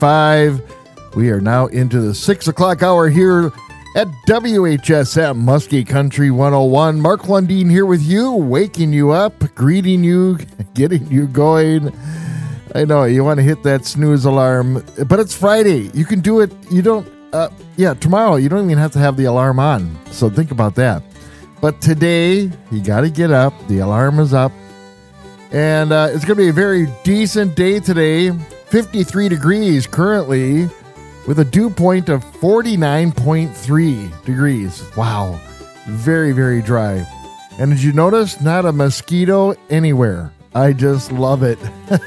5. We are now into the 6 o'clock hour here at WHSM Muskie Country 101. Mark Lundeen here with you, waking you up, greeting you, getting you going. I know you want to hit that snooze alarm, but it's Friday. You can do it. You don't, tomorrow you don't even have to have the alarm on. So think about that. But today, you got to get up. The alarm is up. And it's going to be a very decent day today. 53 degrees currently, with a dew point of 49.3 degrees. Wow. Very, very dry. And did you notice? Not a mosquito anywhere. I just love it.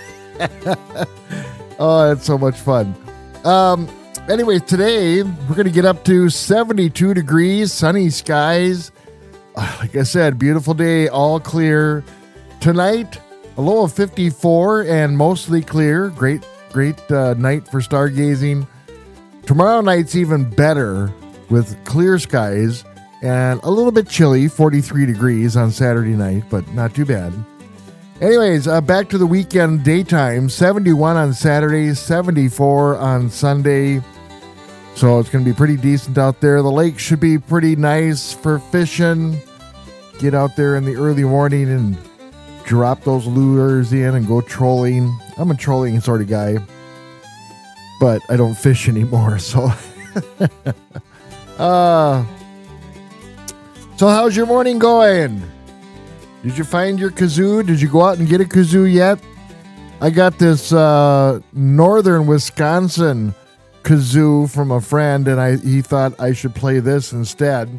Oh, it's so much fun. Anyways, today we're going to get up to 72 degrees, sunny skies. Like I said, beautiful day, all clear. Tonight, a low of 54 and mostly clear. Great night for stargazing. Tomorrow night's even better with clear skies and a little bit chilly, 43 degrees on Saturday night, but not too bad. Anyways, back to the weekend daytime, 71 on Saturday, 74 on Sunday. So it's going to be pretty decent out there. The lake should be pretty nice for fishing. Get out there in the early morning and drop those lures in and go trolling. I'm a trolling sort of guy, but I don't fish anymore. So, so how's your morning going? Did you find your kazoo? Did you go out and get a kazoo yet? I got this northern Wisconsin kazoo from a friend, and he thought I should play this instead.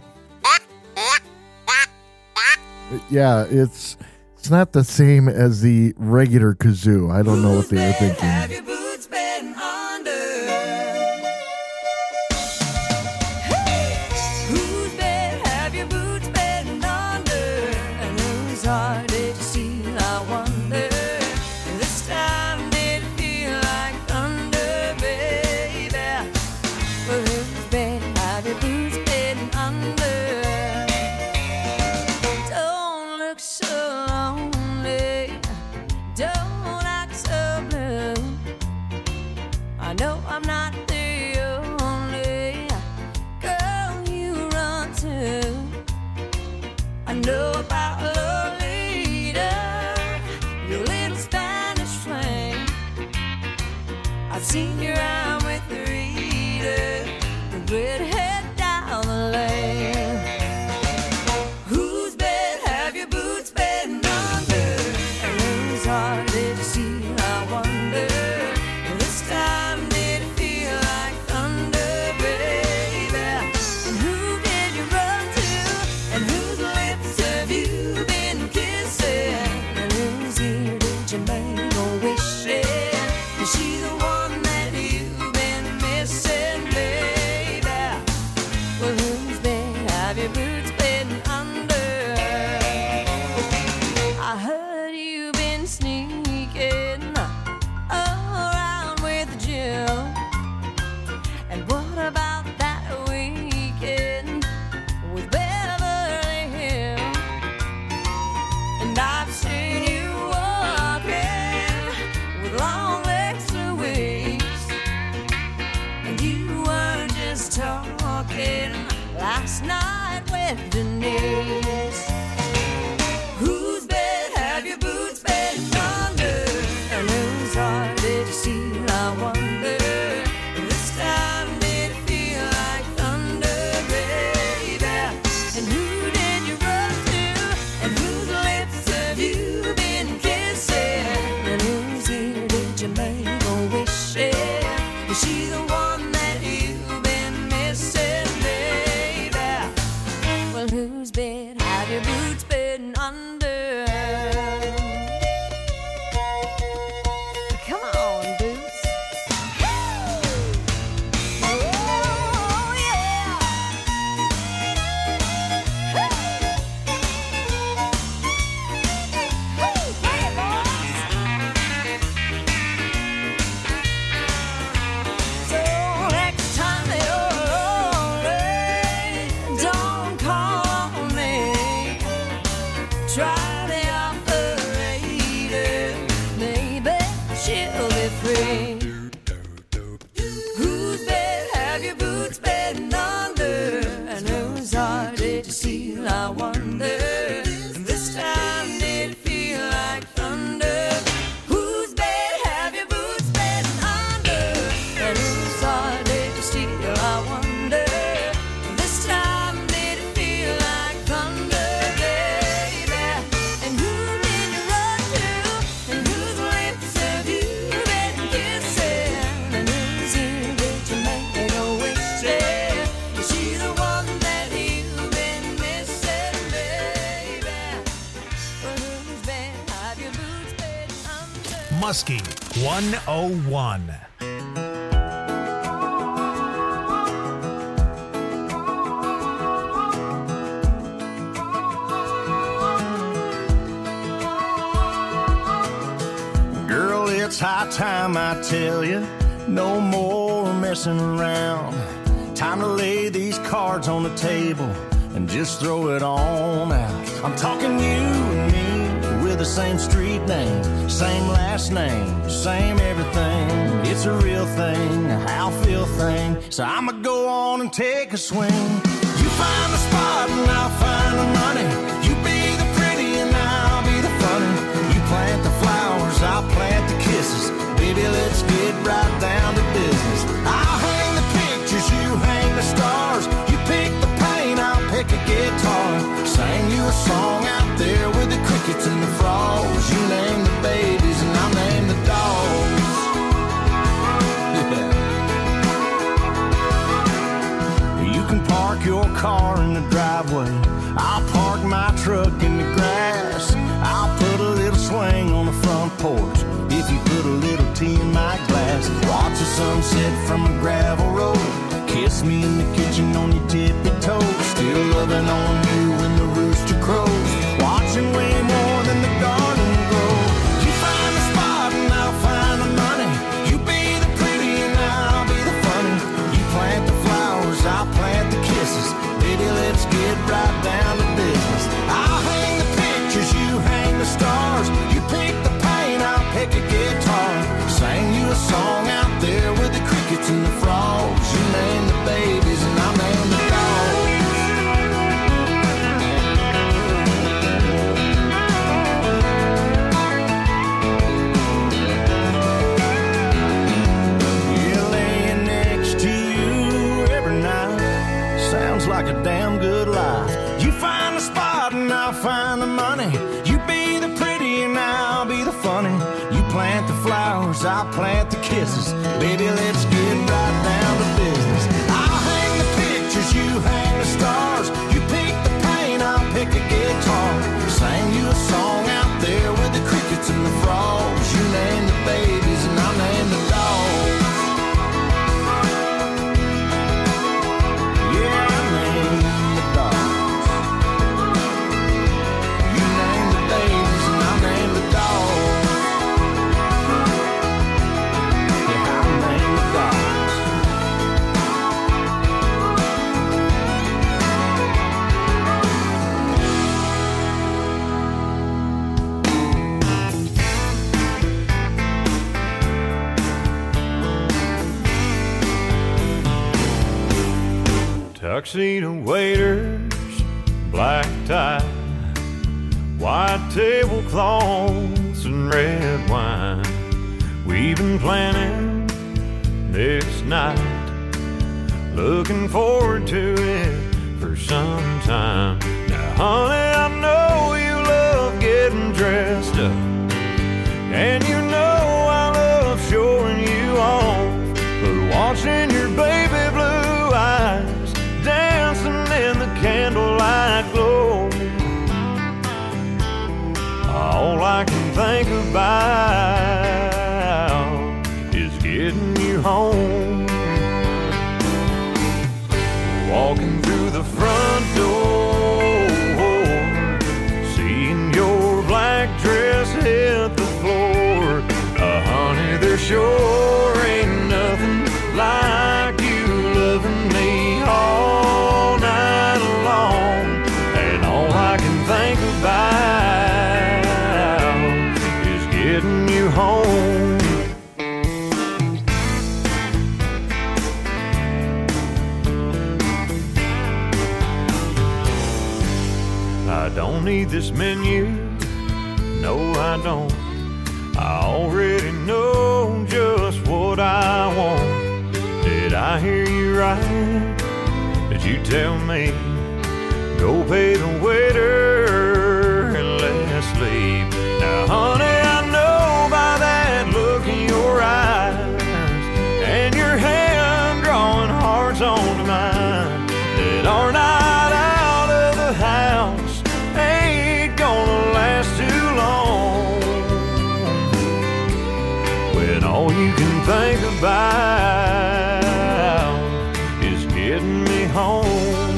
Yeah, it's not the same as the regular kazoo. I don't know what they were thinking. Have your boots been under? Whose bed have your boots been under? And whose heart did you steal, I wonder? This time did it feel like thunder, baby? Well, whose bed have your boots been under? Don't look so lonely, don't act so blue. I know I'm not the only girl you run to. I know about Lolita, your little Spanish flame. I've seen you around with Rita, the redhead down the lane. Whose bed have your boots been under? And whose heart did you steal, I wonder? This time did it feel like thunder, baby? And who did you run to? And whose lips have you been kissing? And whose ear did you make a wish in? Is she the one that you've been missing, baby? Well, whose bed have your boots been under? I heard you've been sneaking around with Jill. And what about that weekend with Beverly Hills? And I've seen you walking with long legs Louise. And you were just talking last night with Denise. Whose bed have your boots been under? And whose heart did you steal, I wonder? This time did it feel like thunder, baby? And who did you run to? And whose lips have you been kissing? And whose ear did you make a wish in? Is she the one that you've been missing, baby? Well, whose bed have Husky 101. Girl, it's high time I tell you, no more messing around. Time to lay these cards on the table and just throw it on out. I'm talking you and me with the same street name, same last name, same everything. It's a real thing, a how feel thing. So I'ma go on and take a swing. You find the spot and I'll find the money. You be the pretty and I'll be the funny. You plant the flowers, I'll plant the kisses. Baby, let's get right down to business. I'll hang the pictures, you hang the stars. You pick the paint, I'll pick a guitar. Sing you a song out there with the crickets and the frogs. You name the babies and I'll name the dogs. Yeah. You can park your car in the driveway. I'll park my truck in the grass. I'll put a little swing on the front porch if you put a little tea in my glass. Watch the sunset from a gravel road. Kiss me in the kitchen on your tippy toes. Still loving on you when the rooster crows. Watching way more than the garden grow. You find the spot and I'll find the money. You be the pretty and I'll be the funny. You plant the flowers, I'll plant the kisses. Baby, let's get right down to business. I'll hang the pictures, you hang the stars. You pick the paint, I'll pick a guitar. Sing you a song out there with the crickets and the frogs. You name the babies and I'll name the dogs. Yeah, laying next to you every night sounds like a damn good life. You find the spot and I'll find the money. You be the pretty and I'll be the funny. You plant the flowers, I'll plant the kisses. Baby, let's get right down to business. I'll hang the pictures, you hang the stars. You pick the paint, I'll pick a guitar. Sing you a song out there with the crickets and the frogs. You name the babies and I'll name the dogs. Yeah, I name the dogs. You name the babies and I'll name the dogs. Yeah, I'll name the dogs. Tuxedo waiters, black tie, white tablecloths and red wine. We've been planning this night, looking forward to it for some time. Now, honey, I know you love getting dressed up, and you know I love showing you off. But watching your baby blue eyes dancing in the candlelight glow, all I can think about is getting you home. Walking through the front door, seeing your black dress hit the floor. Honey, there sure ain't nothing like you loving me all night long. And all I can think about is getting you home. I don't need this menu, no I don't. I already know just what I want. Did I hear you right? Did you tell me go pay the waiter and let's leave? Now honey, I know by that look in your eyes and your hand drawing hearts onto mine that our night out of the house ain't gonna last too long. about is getting me home.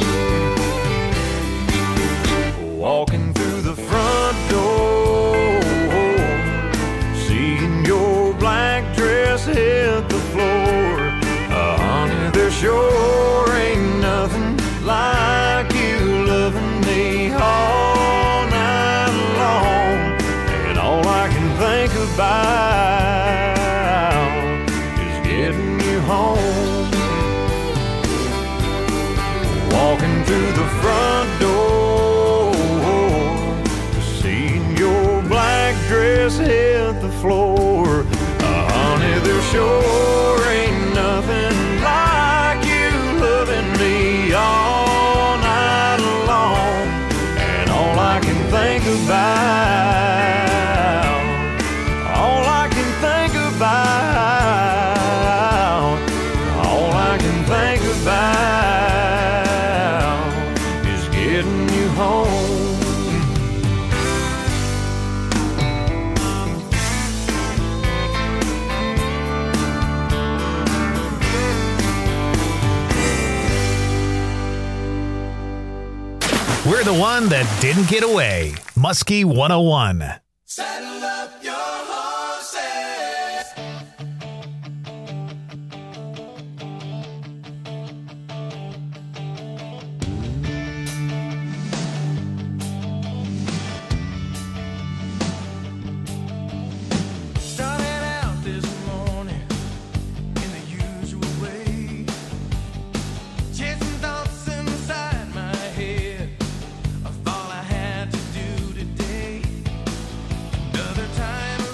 Walking through the front door, seeing your black dress hit the floor. Honey, there sure ain't nothing like you loving me all night long. And all I can think about is getting you home. Walking through the front door, seeing your black dress hit the floor. Honey, there sure ain't nothing like you loving me all night long. And all I can think about, all I can think about, all I can think about is getting you home. We're the one that didn't get away. Muskie 101. Saddle up your horses. Started out this morning in the usual way, chasing thoughts inside my head of all I had to do today. Another time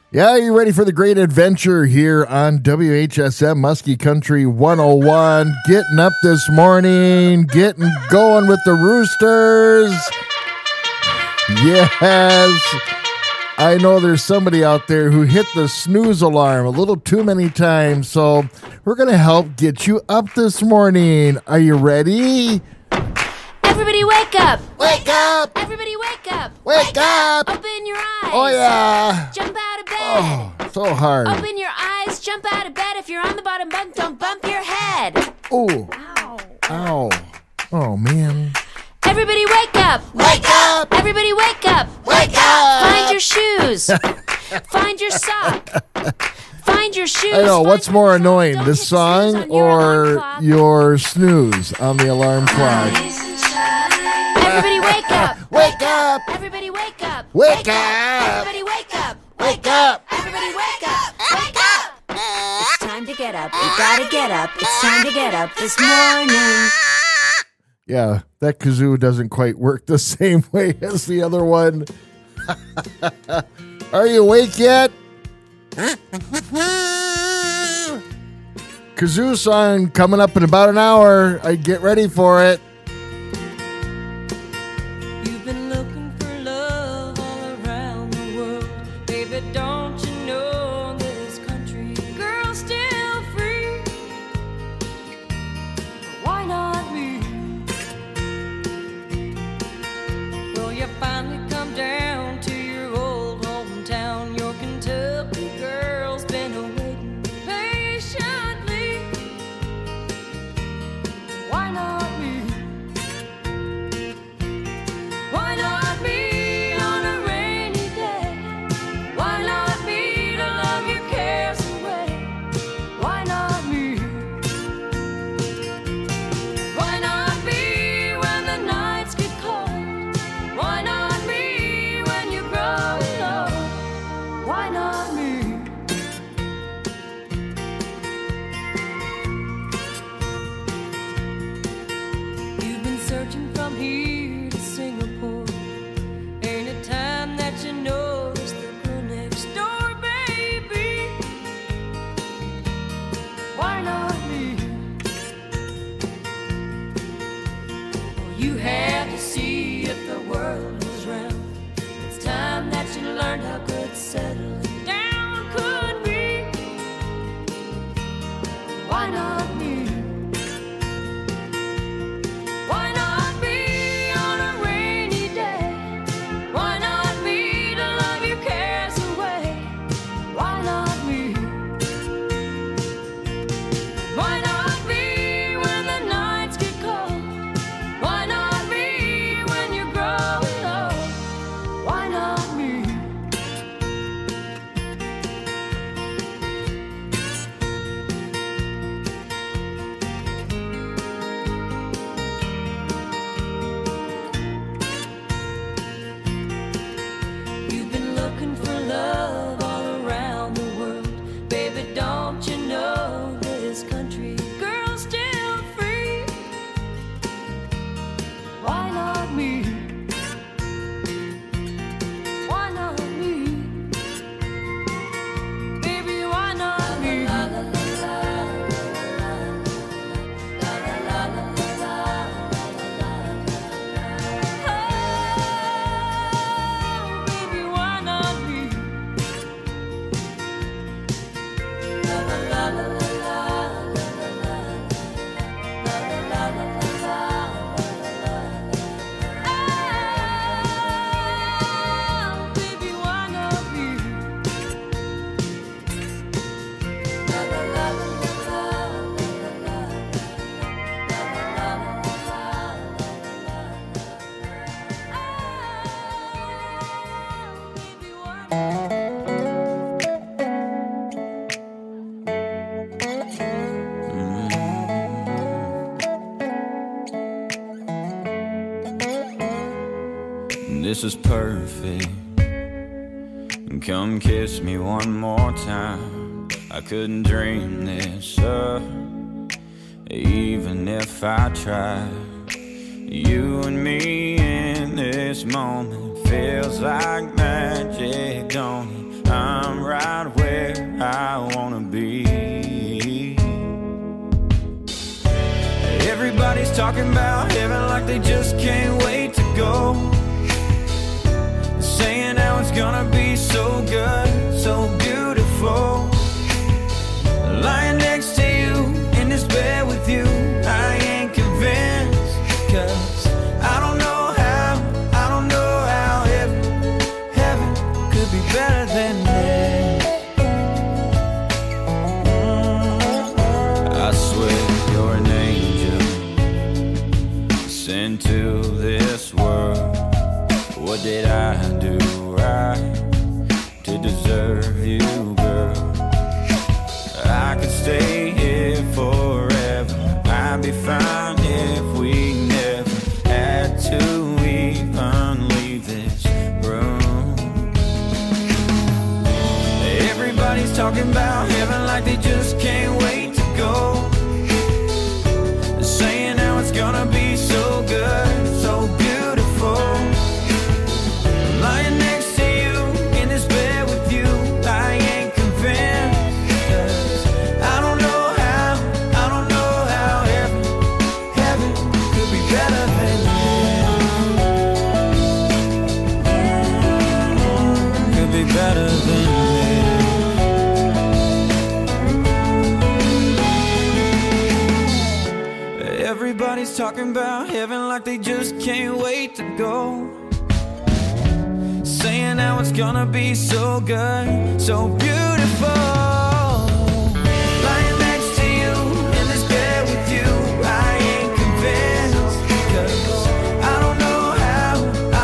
Yeah, you ready for the great adventure here on WHSM Muskie Country 101? Getting up this morning, getting going with the Roosters. Yes, I know there's somebody out there who hit the snooze alarm a little too many times, so we're going to help get you up this morning. Are you ready? Everybody wake up! Wake up! Everybody wake up! Wake up! Open your eyes! Oh, yeah. Jump out of bed! Oh, so hard. Open your eyes, jump out of bed. If you're on the bottom bunk, don't bump your head. Oh, Ow. ow. Oh, man. Everybody wake up! Wake up! Everybody wake up! Wake up! Find your shoes! Find your sock! Find your shoes! I know. Find What's your more sock. annoying, Don't the hit snooze song on your alarm or clock. your snooze on the alarm clock? Everybody wake up! Wake up! Everybody wake up! Wake up! Everybody wake up! Wake up! Everybody wake up! Wake up! It's time to get up. You gotta get up. It's time to get up this morning. Yeah, that kazoo doesn't quite work the same way as the other one. Are you awake yet? Kazoo song coming up in about an hour. I get ready for it. You've been looking for love all around the world. Baby, don't you know this country girl's still free? Why not me? Well, you finally come down to your old hometown. Your Kentucky girl's been awaiting patiently. Why not me? Why not me on a rainy day? Why not me to love your cares away? Why not me? Why not me when the nights get cold? Why not me when you grow old? Why not me? You've been searching from here to Singapore. Ain't it time that you notice the girl next door, baby? Why not me? Well, you had to see if the world was round. It's time that you learned how good settling down could be. Why not me? Why not me on a rainy day? Why not me to love your cares away? Why not me? Why not me when the nights get cold? Why not me when you're growing old? Why not me? You've been looking for love all around the world. Baby, don't you know this country girl's still free? Why not me? Why not me? Baby, why not me? Oh, baby, why not me? Oh, baby, why not me? Oh, baby, why not? This is perfect. Come kiss me one more time. I couldn't dream this up, even if I tried. You and me in this moment feels like magic, don't it? I'm right I wanna be. Everybody's talking about heaven like they just can't wait to go. Saying how it's gonna be so good, so beautiful. Lying next to you in this bed with you, I ain't convinced. 'Cause I don't know how heaven could be better than this. I swear you're an angel sent to this world. What did I do right to deserve you, girl? I could stay here forever. I'd be fine if we never had to even leave this room. Everybody's talking about heaven like they just can't wait to go. Saying how it's gonna be so good, so beautiful. Lying next to you in this bed with you, I ain't convinced. 'Cause I don't know how heaven could be better than this. Could be better than this. Everybody's talking about heaven like they just can't wait to go. Saying how it's gonna be so good, so beautiful. Lying next to you in this bed with you, I ain't convinced. 'Cause I don't know how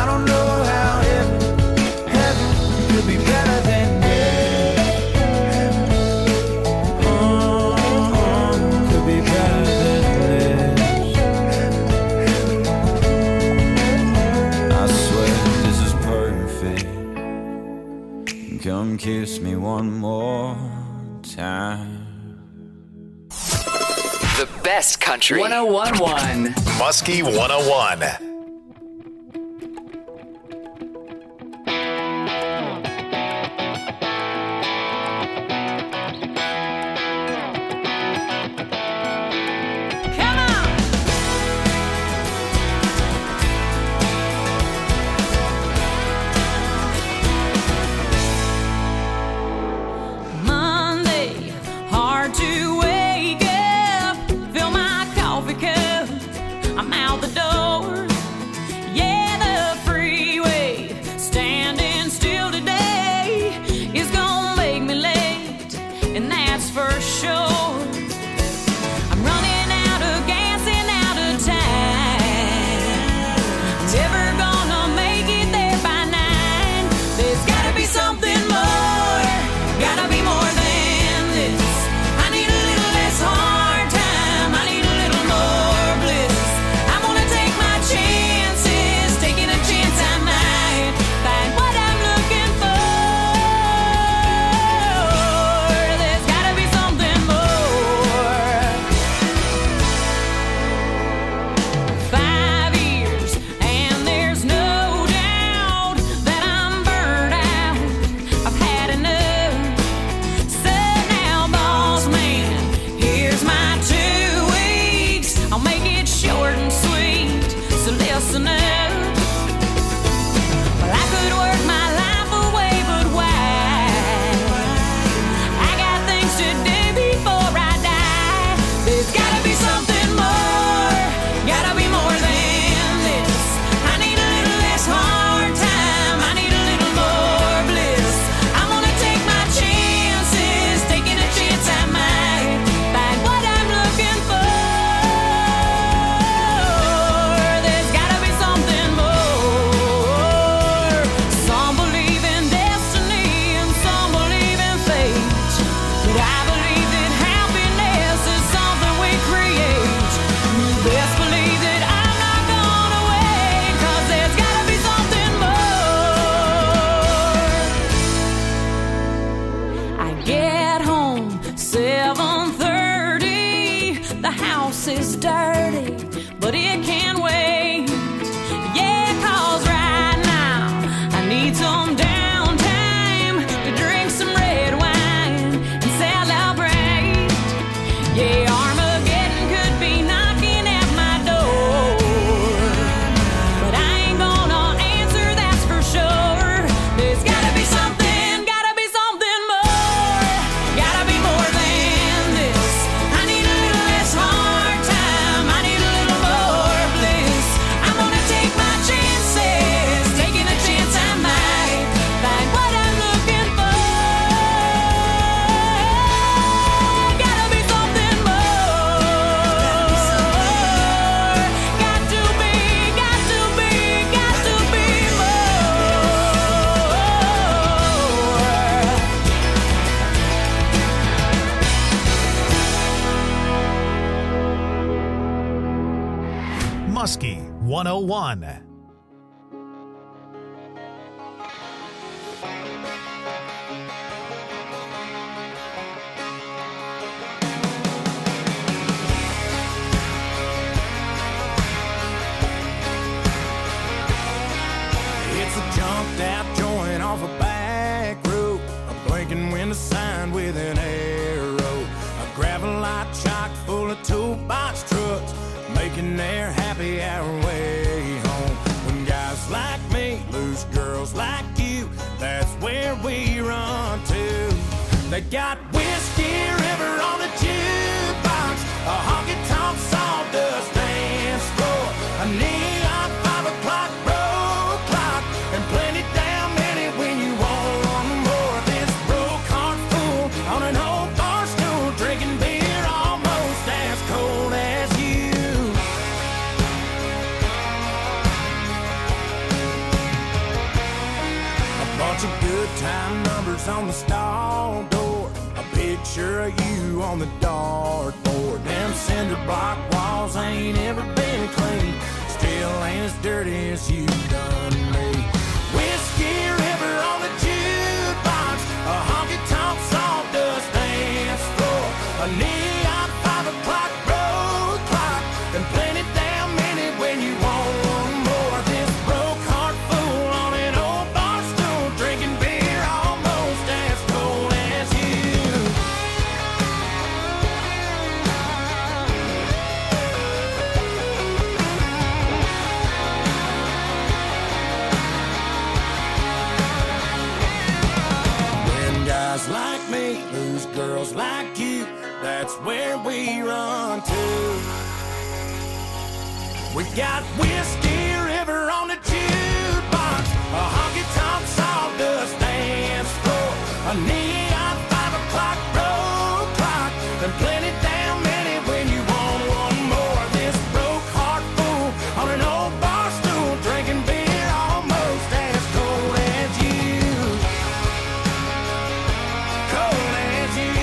heaven could be better than this. Could be better than this. I swear this is perfect. Come kiss me one more time. The best country. 1011. Muskie 101. Come on! Monday, hard to wake up. Fill my coffee cup. I'm out the door. Yeah, the freeway. Standing still today is gonna make me late, and that's for sure. I'm running out of gas and out of time. Never gonna make it there by 9. There's gotta be something more. Gotta be more than this. I need a little less hard time. I need a little more bliss. I'm gonna take my chances. Taking a chance I might find what I'm looking for. There's gotta be something more. 5 years, and there's no doubt that I'm burned out. I've had enough. So now, boss man, here's my 2 weeks. I'll make it short and sweet, so listen up. Well, I could work my life away, but why? I got things to do before I die. There's gotta be something more. Gotta be more than this. I need a little less hard time. I need a little more bliss. I'm gonna take my chances. Taking a chance I might find what I'm looking for. There's gotta be something 101. It's a jumped out joint off a back road, a blinking window sign with an arrow, a gravel-light chock full of toolbox trucks, making their happy hour way home. When guys like me lose girls like you, that's where we run to. They got Whiskey River on the jukebox, a honky-tonk sawdust dance floor, a neon 5 o'clock road clock, and plenty damn many when you want one more. This broke heart fool on an old bar stool, drinking beer almost as cold as you. A bunch of good time numbers on the stall door, a picture of you on the dartboard. Them cinder block walls ain't ever been clean, still ain't as dirty as you done me. Whiskey River on the jukebox, a honky-tonk sawdust dance floor, a neon 5 o'clock road clock, and plenty damn many when you want one more. This broke heart fool on an old bar stool, drinking beer almost as cold as you. When guys like me lose girls like you, that's where we run to. We got Whiskey River on the jukebox, a honky-tonk sawdust dance floor, a neon 5 o'clock road clock, and plenty damn many when you want one more. This broke heart fool on an old bar stool, drinking beer almost as cold as you. Cold as you.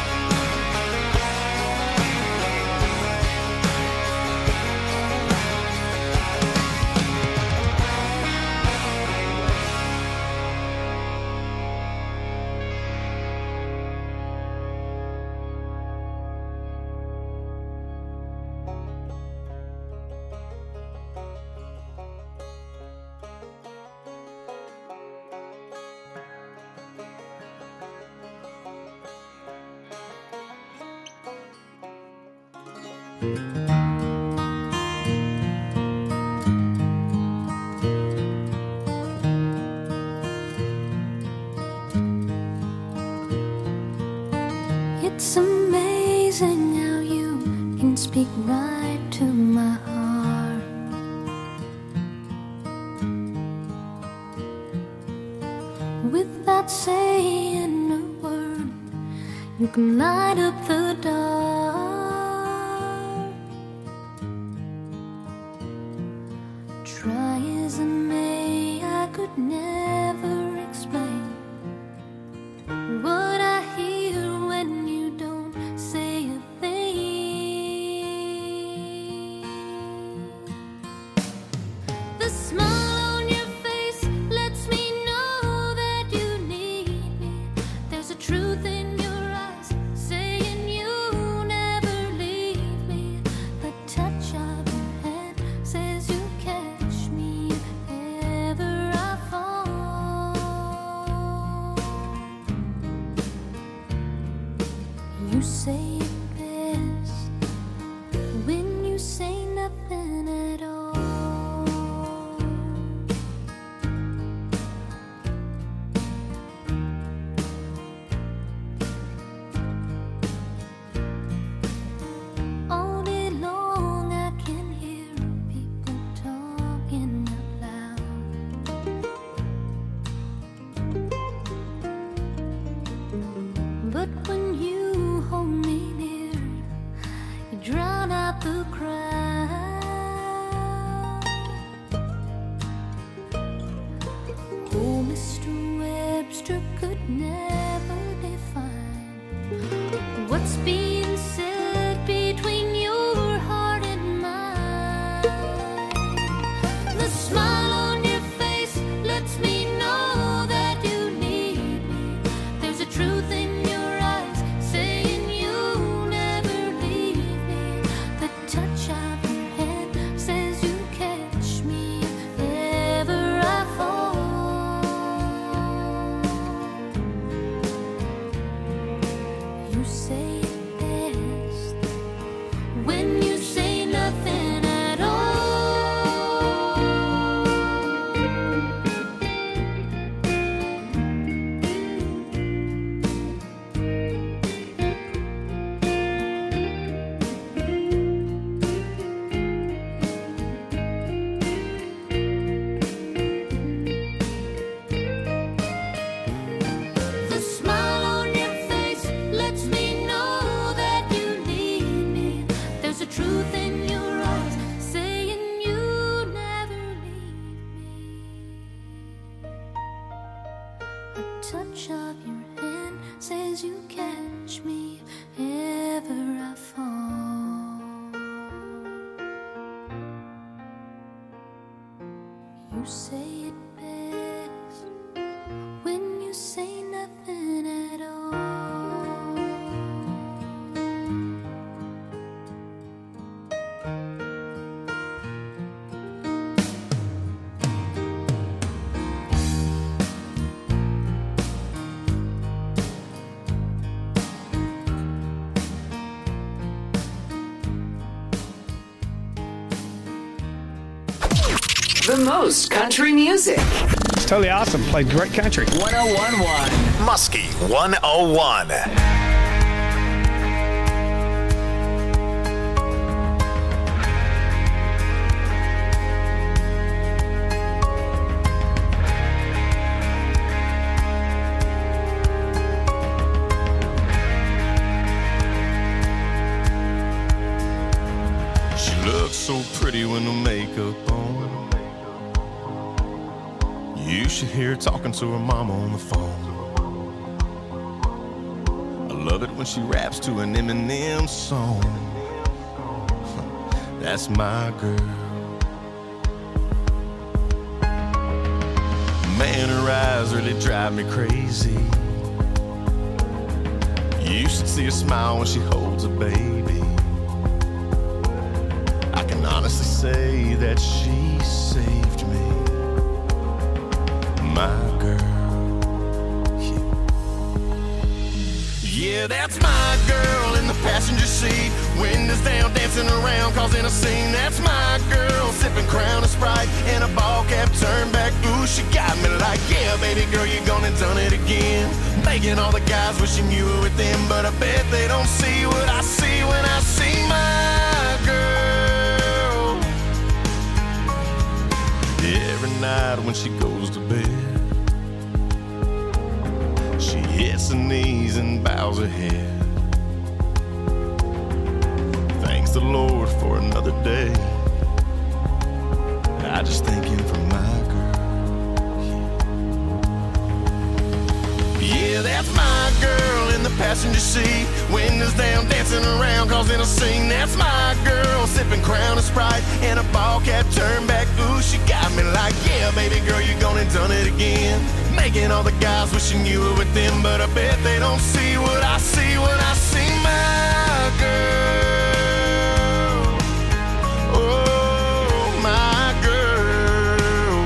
It's amazing how you can speak right to my heart. Without saying a word, you can light up the dark. Try as I may, I could never explain what I hear when you don't say a thing. The smile on your face lets me know that you need me. There's a truth in your eyes saying you never leave me. The touch of your hand says you catch me if ever I fall. You say it best when you say nothing at all. All day long I can hear people talking out loud. But when you hold me near, you drown out the crowd. Oh, Mr. Webster could never define what's being said between your heart and mine. touch of your hand says you catch me if ever I fall. You say it best when you say nothing at all. The most country music. It's totally awesome. Played great country. 1011 Muskie 101. She looks so pretty with no makeup on. You should hear her talking to her mama on the phone. I love it when she raps to an Eminem song. That's my girl. Man, her eyes really drive me crazy. You should see her smile when she holds a baby. I can honestly say that she saved me. My girl, yeah, that's my girl in the passenger seat. Windows down, dancing around, causing a scene. That's my girl, sipping Crown and Sprite and a ball cap turned back. Ooh, she got me like, yeah, baby girl, you gone and done it again. Making all the guys wishing you were with them, but I bet they don't see what I see when I see my girl. Every night when she goes to bed, she hits her knees and bows her head. Thanks the Lord for another day. I just thank him for my girl. Yeah, that's my girl in the passenger seat. Windows down, dancing around, causing a scene. That's my girl, sipping Crown and Sprite and a ball cap turned back. Ooh, she got me like, yeah, baby girl, you gone and done it again. Making all the guys wishing you were with them, but I bet they don't see what I see when I see my girl. Oh, my girl.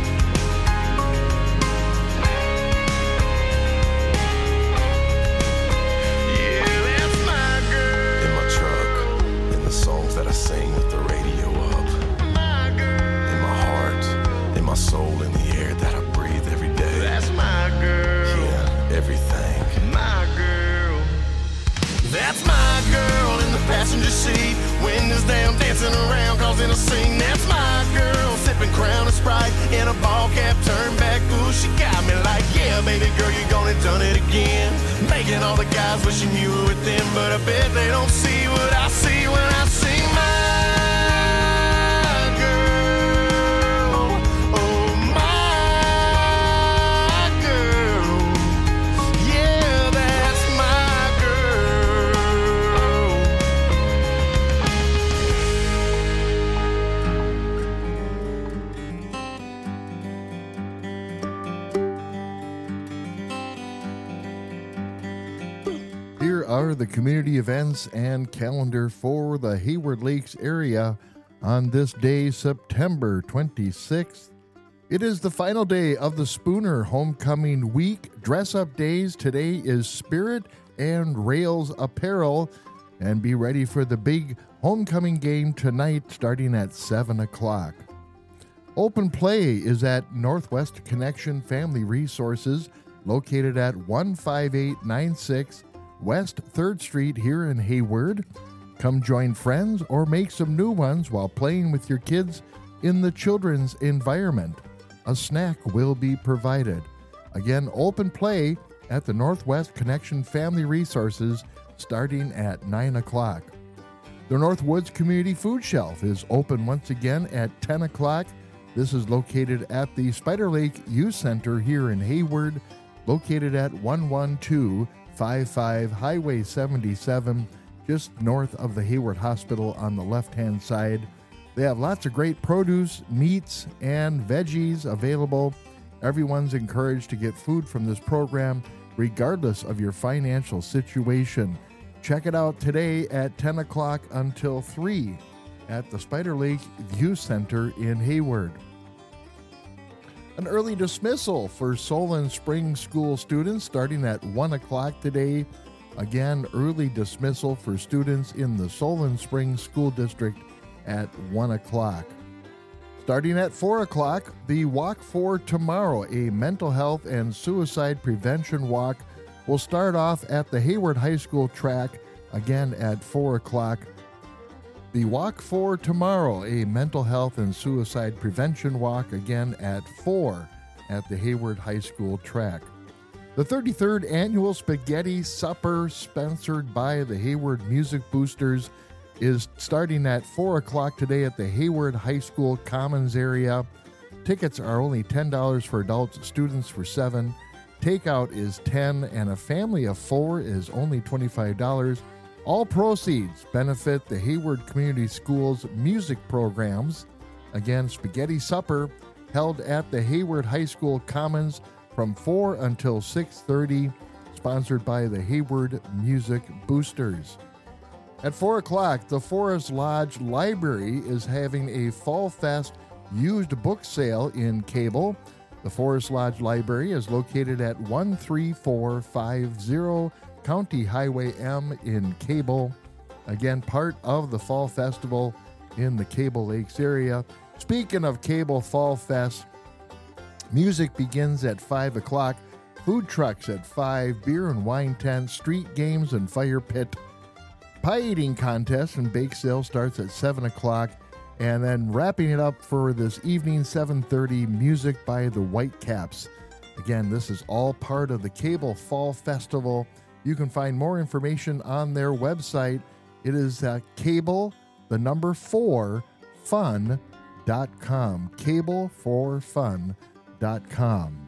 Yeah, that's my girl. In my truck, in the songs that I sing with the radio up. My girl. In my heart, in my soul, in the air that I breathe every day. That's my girl. Yeah, everything. My girl. That's my girl in the passenger seat. Windows down, dancing around, causing a scene. That's my girl, sipping Crown and Sprite in a ball cap turned back. Ooh, she got me like, yeah, baby girl, you gone and done it again. Making all the guys wishing you were with them, but I bet they don't see what I see when I see my girl. Oh, my girl. Yeah, that's my girl. Here are the community events and calendar for the Hayward Lakes area on this day, September 26th. It is the final day of the Spooner Homecoming Week. Dress-up days today is Spirit and Rails Apparel. And be ready for the big homecoming game tonight starting at 7 o'clock. Open play is at Northwest Connection Family Resources, located at 15896 West 3rd Street here in Hayward. Come join friends or make some new ones while playing with your kids in the children's environment. A snack will be provided. Again, open play at the Northwest Connection Family Resources starting at 9 o'clock. The Northwoods Community Food Shelf is open once again at 10 o'clock. This is located at the Spider Lake Youth Center here in Hayward, located at 11255 Highway 77, just north of the Hayward Hospital on the left-hand side. They have lots of great produce, meats, and veggies available. Everyone's encouraged to get food from this program, regardless of your financial situation. Check it out today at 10 o'clock until 3 at the Spider Lake Youth Center in Hayward. An early dismissal for Solon Springs School students starting at 1 o'clock today. Again, early dismissal for students in the Solon Springs School District at 1 o'clock. Starting at 4 o'clock, the Walk for Tomorrow, a mental health and suicide prevention walk, will start off at the Hayward High School track, again at 4 o'clock. The Walk for Tomorrow, a mental health and suicide prevention walk, again at 4 at the Hayward High School track. The 33rd Annual Spaghetti Supper, sponsored by the Hayward Music Boosters, is starting at 4 o'clock today at the Hayward High School Commons area. Tickets are only $10 for adults, students for $7. Takeout is $10, and a family of 4 is only $25. All proceeds benefit the Hayward Community Schools music programs. Again, Spaghetti Supper held at the Hayward High School Commons from 4 until 6:30, sponsored by the Hayward Music Boosters. At 4 o'clock, the Forest Lodge Library is having a Fall Fest used book sale in Cable. The Forest Lodge Library is located at 13450 County Highway M in Cable. Again, part of the Fall Festival in the Cable Lakes area. Speaking of Cable Fall Fest, music begins at 5 o'clock. Food trucks at 5, beer and wine tent, street games and fire pit. Pie eating contest and bake sale starts at 7 o'clock. And then wrapping it up for this evening, 7:30, music by the Whitecaps. Again, this is all part of the Cable Fall Festival. You can find more information on their website. It is cable4fun.com. Cable4fun.com.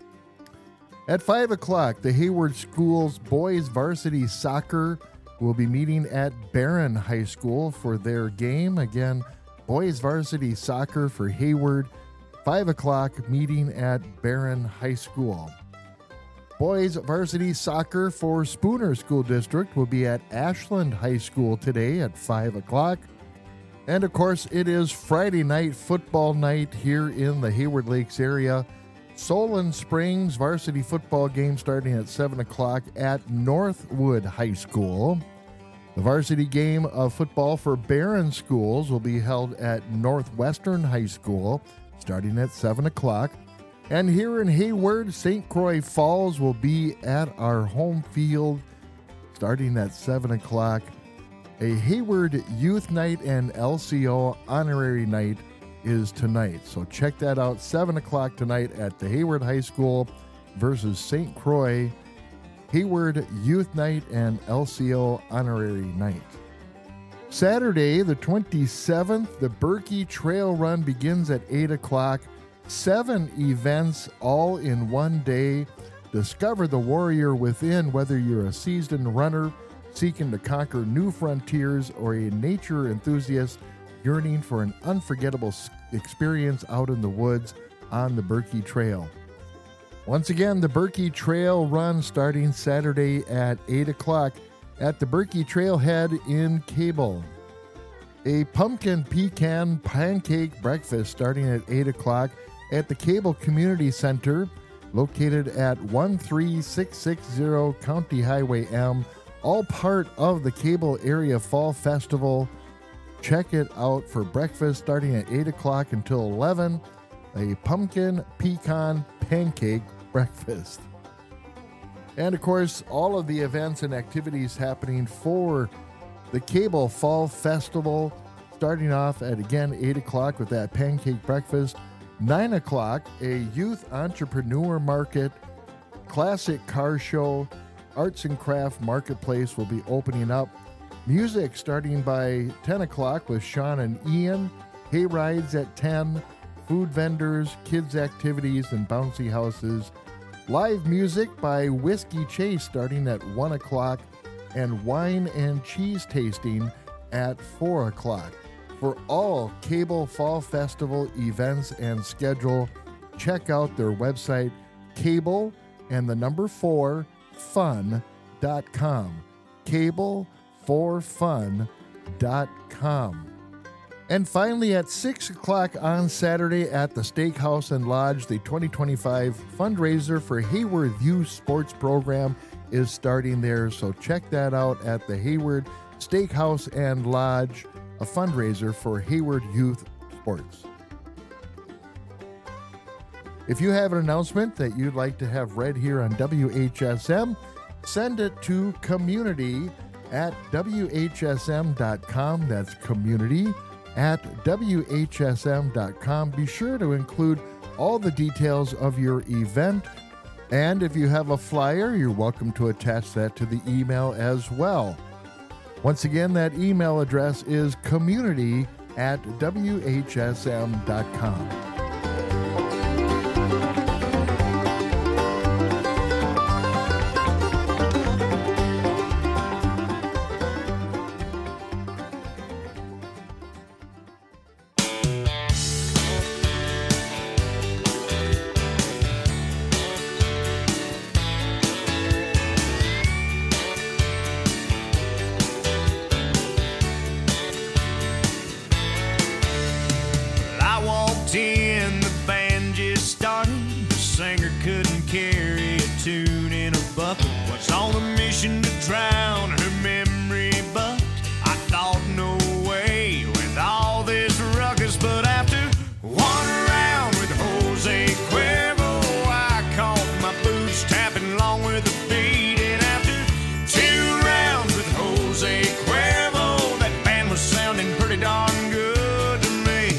At 5 o'clock, the Hayward Schools boys varsity soccer will be meeting at Barron High School for their game. Again, boys varsity soccer for Hayward, 5 o'clock, meeting at Barron High School. Boys varsity soccer for Spooner School District will be at Ashland High School today at 5 o'clock. And of course, it is Friday night football night here in the Hayward Lakes area. Solon Springs varsity football game starting at 7 o'clock at Northwood High School. The varsity game of football for Barron Schools will be held at Northwestern High School starting at 7 o'clock. And here in Hayward, St. Croix Falls will be at our home field starting at 7 o'clock. A Hayward Youth Night and LCO Honorary Night is tonight. So check that out, 7 o'clock tonight at the Hayward High School versus St. Croix. Hayward Youth Night and LCO Honorary Night. Saturday, the 27th, the Berkey Trail Run begins at 8 o'clock. 7 events all in one day. Discover the warrior within, whether you're a seasoned runner seeking to conquer new frontiers or a nature enthusiast yearning for an unforgettable experience out in the woods on the Berkey Trail. Once again, the Berkey Trail Run starting Saturday at 8 o'clock at the Berkey Trailhead in Cable. A pumpkin pecan pancake breakfast starting at 8 o'clock at the Cable Community Center, located at 13660 County Highway M, all part of the Cable Area Fall Festival. Check it out for breakfast starting at 8 o'clock until 11, a pumpkin pecan pancake breakfast. And of course, all of the events and activities happening for the Cable Fall Festival, starting off at, again, 8 o'clock with that pancake breakfast. 9 o'clock, a youth entrepreneur market, classic car show, arts and craft marketplace will be opening up. Music starting by 10 o'clock with Sean and Ian. Hay rides at 10. Food vendors, kids activities, and bouncy houses Live music by Whiskey Chase starting at 1 o'clock and wine and cheese tasting at 4 o'clock. For all Cable Fall Festival events and schedule, check out their website, cable and the number 4 fun.com. cable4fun.com. And finally, at 6 o'clock on Saturday at the Steakhouse and Lodge, the 2025 fundraiser for Hayward Youth Sports Program is starting there. So check that out at the Hayward Steakhouse and Lodge, a fundraiser for Hayward Youth Sports. If you have an announcement that you'd like to have read here on WHSM, send it to community@whsm.com. That's community@whsm.com. Be sure to include all the details of your event. And if you have a flyer, you're welcome to attach that to the email as well. Once again, that email address is community@whsm.com. I walked in, the band just started. The singer couldn't carry a tune in a bucket. Was on a mission to drown her memory, but I thought no way with all this ruckus. But after one round with Jose Cuervo, I caught my boots tapping along with the beat. And after 2 rounds with Jose Cuervo, that band was sounding pretty darn good to me.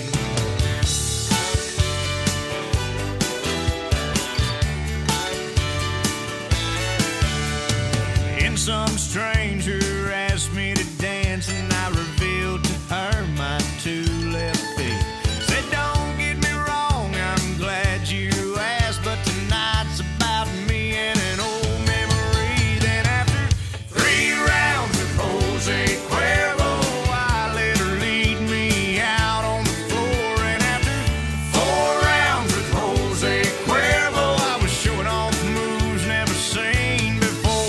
And some stranger asked me to dance, and I revealed to her my 2 left feet. Said, don't get me wrong, I'm glad you asked, but tonight's about me and an old memory. Then after 3 rounds with Jose Cuervo, I let her lead me out on the floor. And after 4 rounds with Jose Cuervo, I was showing off moves never seen before.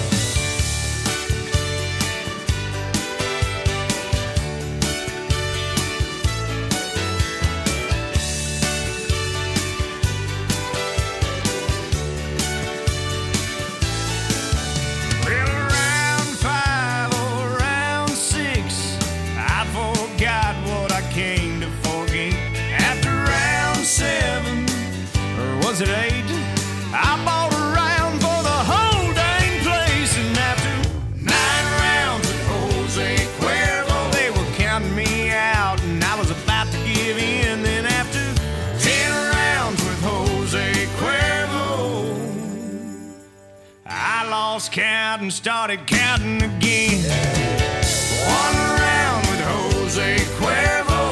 Well, round 5 or round 6, I forgot what I came to forget. After round 7, or was it 8, I bought a round for the whole dang place. And after 9 rounds with Jose Cuervo, they were counting me out, and I was about to give in. Then after 10 rounds with Jose Cuervo, I lost count and started counting again. 1 round with Jose Cuervo,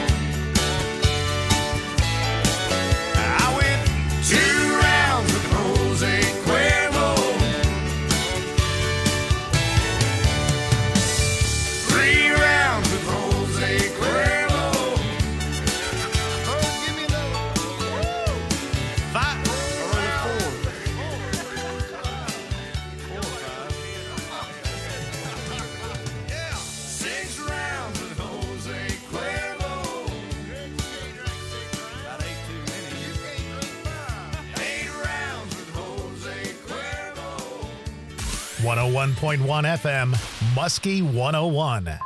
I went 2 rounds with Jose Cuervo, 3 rounds with Jose Cuervo. Oh, give me another. 5 or 4. 6 rounds with Jose Cuervo. That ain't too many. 8 rounds with Jose Cuervo. 101.1 FM, Muskie 101.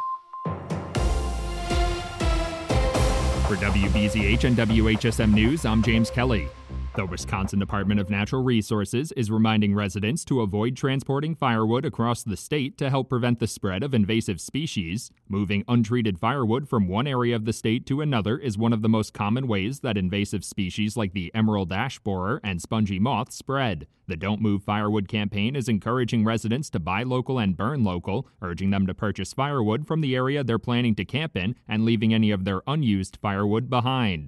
For WBZH and WHSM News, I'm James Kelly. The Wisconsin Department of Natural Resources is reminding residents to avoid transporting firewood across the state to help prevent the spread of invasive species. Moving untreated firewood from one area of the state to another is one of the most common ways that invasive species like the emerald ash borer and spongy moth spread. The Don't Move Firewood campaign is encouraging residents to buy local and burn local, urging them to purchase firewood from the area they're planning to camp in and leaving any of their unused firewood behind.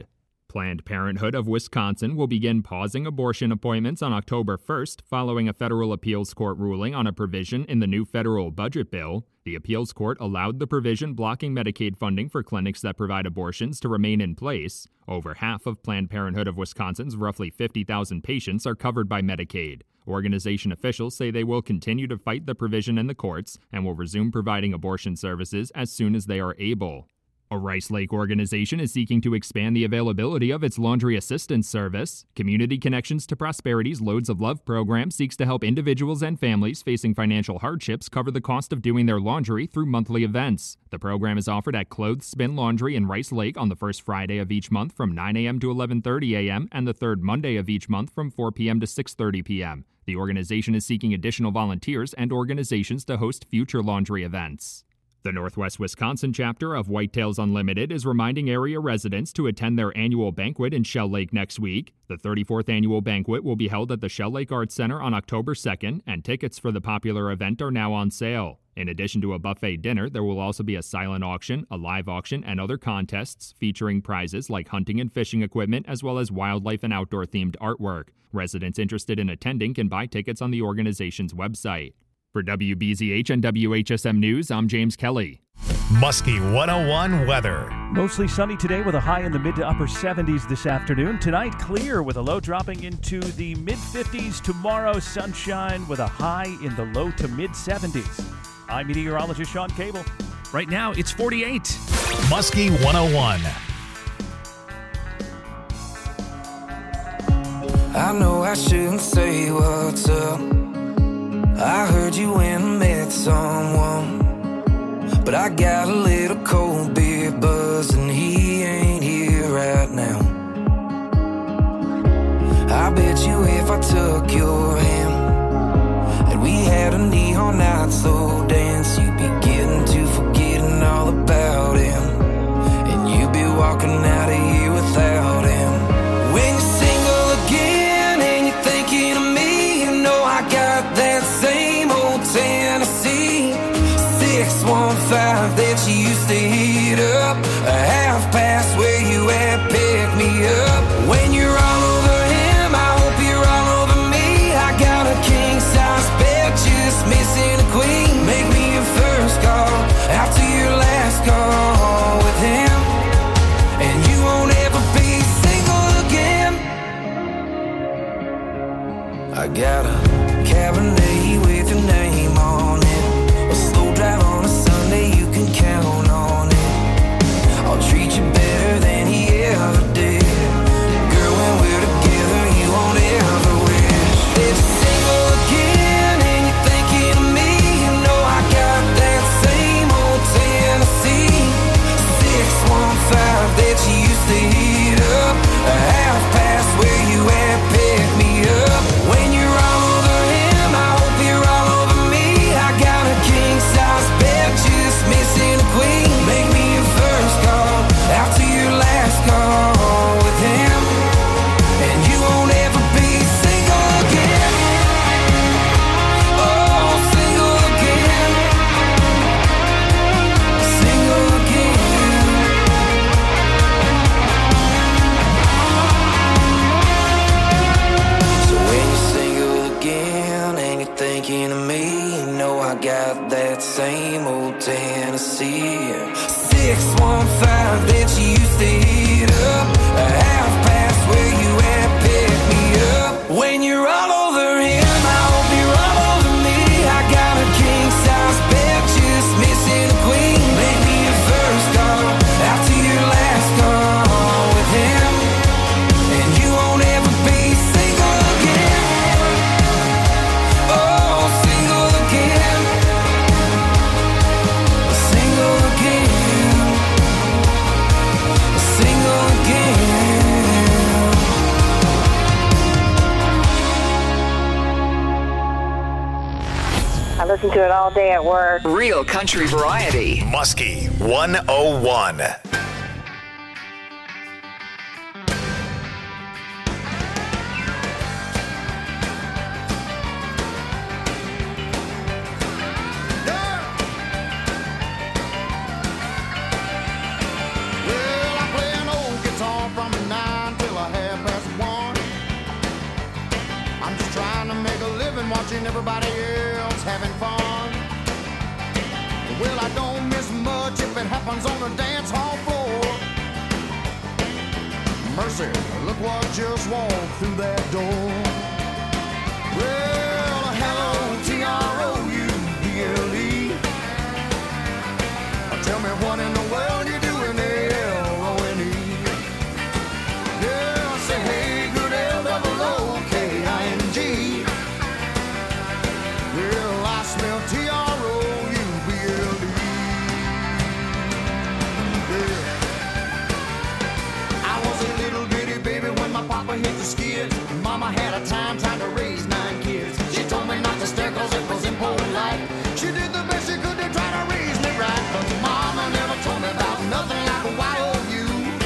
Planned Parenthood of Wisconsin will begin pausing abortion appointments on October 1st following a federal appeals court ruling on a provision in the new federal budget bill. The appeals court allowed the provision blocking Medicaid funding for clinics that provide abortions to remain in place. Over half of Planned Parenthood of Wisconsin's roughly 50,000 patients are covered by Medicaid. Organization officials say they will continue to fight the provision in the courts and will resume providing abortion services as soon as they are able. A Rice Lake organization is seeking to expand the availability of its laundry assistance service. Community Connections to Prosperity's Loads of Love program seeks to help individuals and families facing financial hardships cover the cost of doing their laundry through monthly events. The program is offered at Clothespin Laundry in Rice Lake on the first Friday of each month from 9 a.m. to 11:30 a.m. and the third Monday of each month from 4 p.m. to 6:30 p.m. The organization is seeking additional volunteers and organizations to host future laundry events. The Northwest Wisconsin chapter of Whitetails Unlimited is reminding area residents to attend their annual banquet in Shell Lake next week. The 34th annual banquet will be held at the Shell Lake Arts Center on October 2nd, and tickets for the popular event are now on sale. In addition to a buffet dinner, there will also be a silent auction, a live auction, and other contests featuring prizes like hunting and fishing equipment, as well as wildlife and outdoor-themed artwork. Residents interested in attending can buy tickets on the organization's website. For WBZH and WHSM News, I'm James Kelly. Muskie 101 weather. Mostly sunny today with a high in the mid to upper 70s this afternoon. Tonight, clear with a low dropping into the mid-50s. Tomorrow, sunshine with a high in the low to mid-70s. I'm meteorologist Sean Cable. Right now, it's 48. Muskie 101. I know I shouldn't say what's up. I heard you when I met someone, but I got a little cold beer buzz and he ain't here right now. I bet you if I took your hand and we had a neon night slow dance, you'd be getting to forgetting all about him, and you'd be walking out of here without him. When you're single again and you're thinking of me, you know I got that same old Tennessee 615 that you used to heat up, a half past where you at, pick me up. When you're all over him, I hope you're all over me. I got a king size bed, just missing a queen. Make me your first call after your last call with him, and you won't ever be single again. I got a Cabernet with your name on it, a slow drive on a Sunday, you can count on it. I'll treat you better than he ever did. Girl, when we're together, you won't ever wish that you're single again and you're thinking of me. You know I got that same old Tennessee 615 that you used to heat up, a half past where you at, pick me up. When you're all over him, I hope you're all over me. I got a king size bed, just missing a queen. Make me your first call after your last call with him, and you won't ever be single again. Oh, single again. Single again. So when you're single again and you're thinking of me, you know I got that same old Tennessee 615 that you used to heat up, a half past where you at, pick me up. When you're all over him, I hope you're all over me. I got a king size bed, just missing a queen. Make me your first call after your last call with him, and you won't ever be single again. Oh, single again. Single again. Single again. I listen to it all day at work. Real country variety. Muskie 101. Well, I play an old guitar from the 9 watching everybody else having fun. Well, I don't miss much if it happens on the dance hall floor. Mercy, look what just walked through that door. Well, hello, T-R-O-U-B-L-E. Tell me what in the world you doing, L-O-N-E. Yeah, say hey, good L-O-O-K-I-N-G. Well, I smell T-R-O-U-B-L-E. Yeah. I was a little bitty baby when my papa hit the skids. Mama had a time trying to raise 9 kids. She told me not to stare cause it was impolite. She did the best she could to try to raise me right. But mama never told me about nothing like a Y-O-U.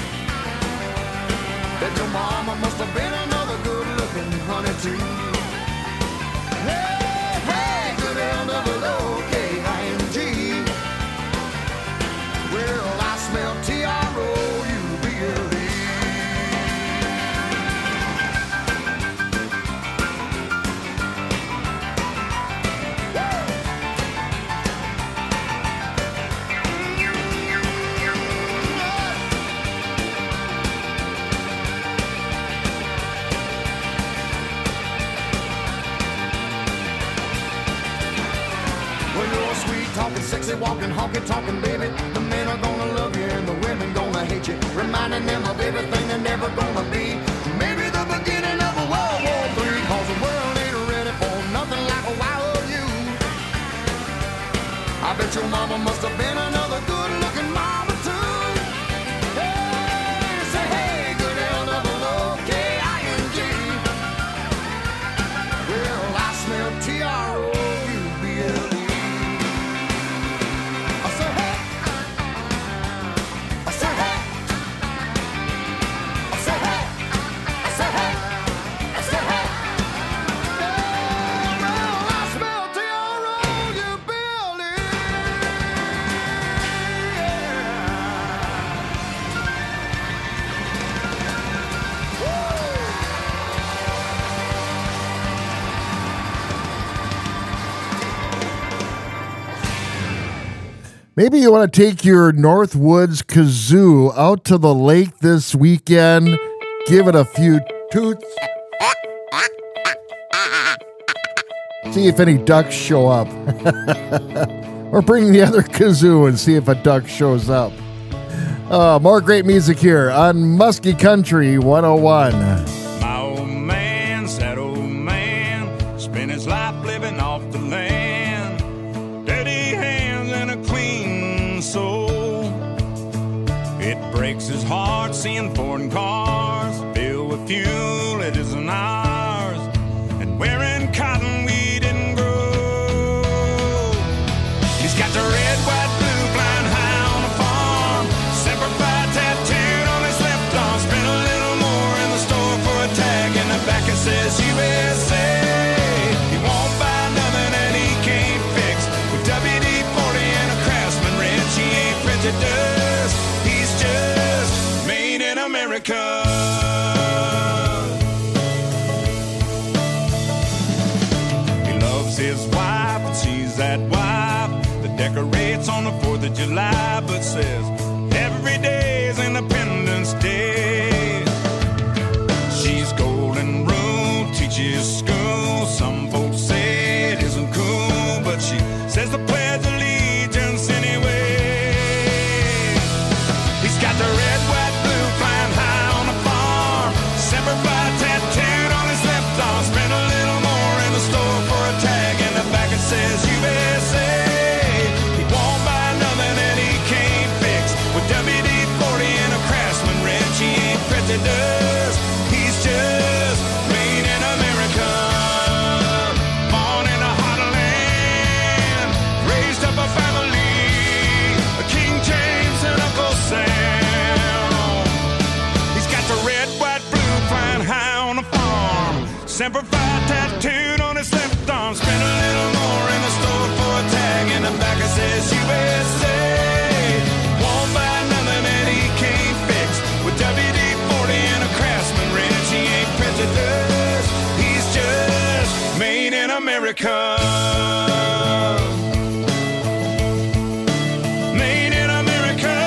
That your mama must have been another good-looking honey too. Hey, hey, good L-O-O-K-I-N-G. Well, I smell T-R-O-U-B-L-E. Well, you're sweet talking, sexy walking, honky talking, baby. The men are gonna love you and the women gonna hate you, reminding them of everything they're never gonna be. Maybe the beginning of a World War III, cause the world ain't ready for nothing like a Y-O-U. I bet your mama must have been another good-looking mama too. Hey, say hey, good L-O-O-K-I-N-G. Well, I smell T-R-O-U-B-L-E. I say hey. I say hey. I say hey. I say hey. I say hey. Yeah, well, I smell T-R-O-U-B-L-E. Maybe you want to take your Northwoods kazoo out to the lake this weekend. Give it a few toots. See if any ducks show up. Or bring the other kazoo and see if a duck shows up. More great music here on Muskie Country 101. My old man, sad old man, spent his life living off the land. Dirty hands and a clean soul. It breaks his heart seeing foreign cars filled with fuel it isn't ours, and wearing cotton we didn't grow. He's got the red, white, blue, flying high on the farm, Semper Fi tattooed on his left arm. Spent a little more in the store for a tag, in the back it says USA. He won't buy nothing that he can't fix, with WD-40 and a Craftsman wrench. He ain't prejudiced, he's just made in America. He loves his wife and she's that wife that decorates on the 4th of July, but says every day is Independence Day. She's golden rule, teaches school. Some folks say it isn't cool, but she says the Pledge of Allegiance anyway. He's got the red, white, blue, flying high on the farm, Semper Fi tattooed on his left arm. Spent a little more in the store for a tag, in the back it says USA. He won't buy nothing that he can't fix, with WD-40 and a Craftsman wrench. He ain't prejudiced, he's just made in America. Born in a heartland, raised up a family, King James and Uncle Sam. He's got the red, white, blue, flying high on the farm, Semper Fi tattooed on his left arm. Spent a little more in the store for a tag, in the back it says USA. Won't buy nothing that he can't fix, with WD-40 and a Craftsman wrench. He ain't prejudiced, he's just made in America. America. Made in America.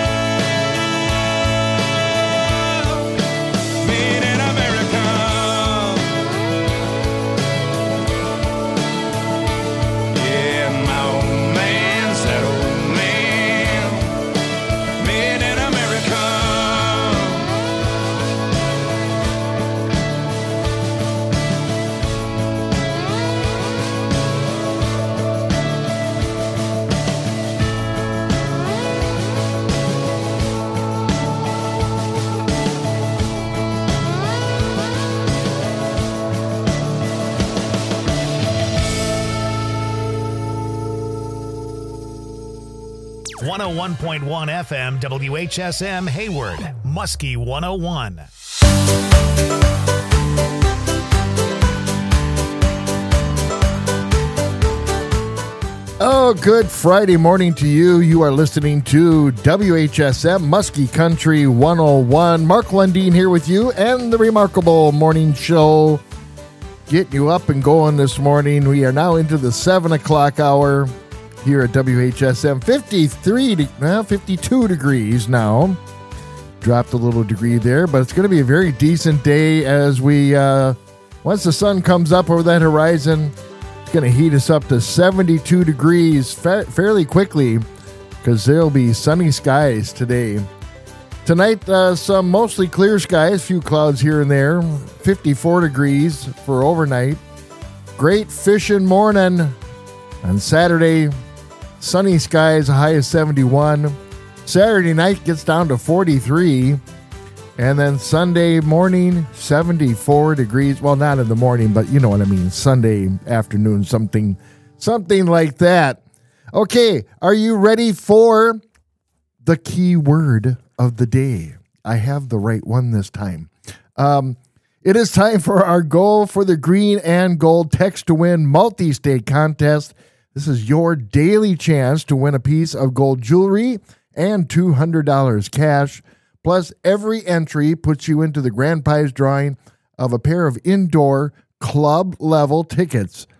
Made in America. Yeah, my old man's that old man. Made in America. 101.1 FM WHSM Hayward, Muskie 101. Oh, good Friday morning to you. You are listening to WHSM Muskie Country 101. Mark Lundeen here with you and the Remarkable Morning Show. Getting you up and going this morning. We are now into the 7 o'clock hour here at WHSM. 52 degrees now. Dropped a little degree there, but it's going to be a very decent day as we, once the sun comes up over that horizon, it's going to heat us up to 72 degrees fairly quickly because there'll be sunny skies today. Tonight, some mostly clear skies, few clouds here and there. 54 degrees for overnight. Great fishing morning. On Saturday, sunny skies, a high of 71. Saturday night gets down to 43. And then Sunday morning, 74 degrees. Well, not in the morning, but you know what I mean. Sunday afternoon, something like that. Okay, are you ready for the key word of the day? I have the right one this time. It is time for our goal for the Green and Gold Text to Win multi-state contest. This is your daily chance to win a piece of gold jewelry and $200 cash. Plus, every entry puts you into the grand prize drawing of a pair of indoor club-level tickets